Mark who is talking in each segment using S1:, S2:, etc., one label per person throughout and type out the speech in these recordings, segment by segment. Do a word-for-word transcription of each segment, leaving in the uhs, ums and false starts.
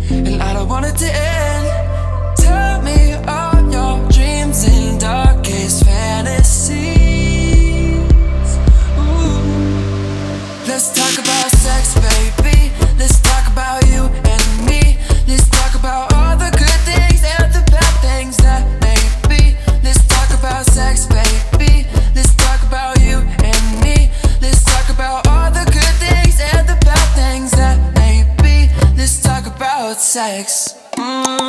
S1: and I don't want it to end. Tell me all your dreams and darkest fantasies. Ooh. Let's talk about sex, baby. Let's talk about you and me. Let's talk about all the good things and the bad things that may be. Let's talk about sex, baby. Let's talk about you and me. Let's talk about all the good things and the bad things that may be. Let's talk about sex. Mm.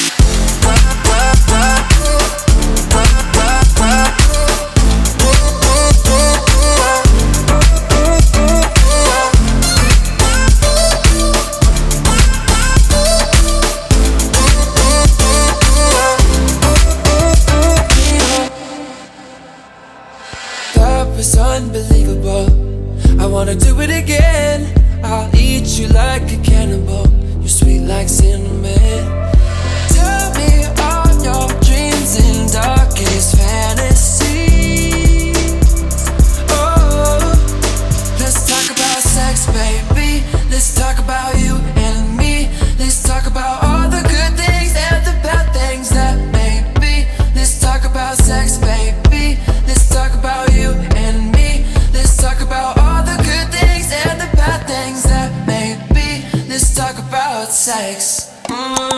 S1: That was unbelievable. I wanna do it again. I'll eat you like a cannibal. You're sweet like cinnamon. Tell me all your dreams and darkest fantasies. Oh, let's talk about sex, baby. Let's talk about you and me. Let's talk about all the good things and the bad things that may be. Let's talk about sex, baby. Let's talk about you and me. Let's talk about all the good things and the bad things that may be. Let's talk about sex. Mm.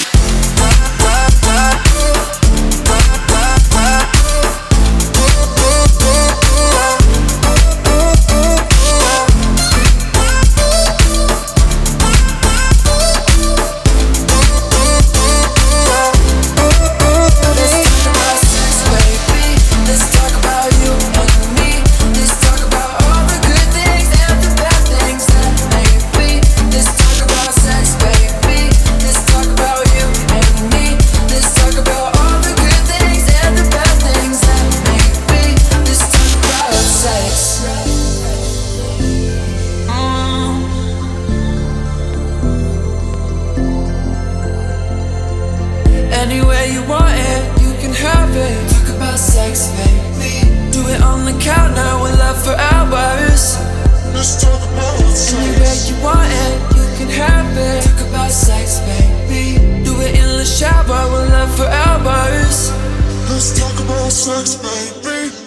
S1: Anywhere you want it, you can have it. Talk about sex, baby. Do it on the count now, we'll love for hours. Let's talk about sex. Anywhere you want it, you can have it. Talk about sex, baby. Do it in the shower, we'll love for hours.
S2: Let's talk about sex, baby.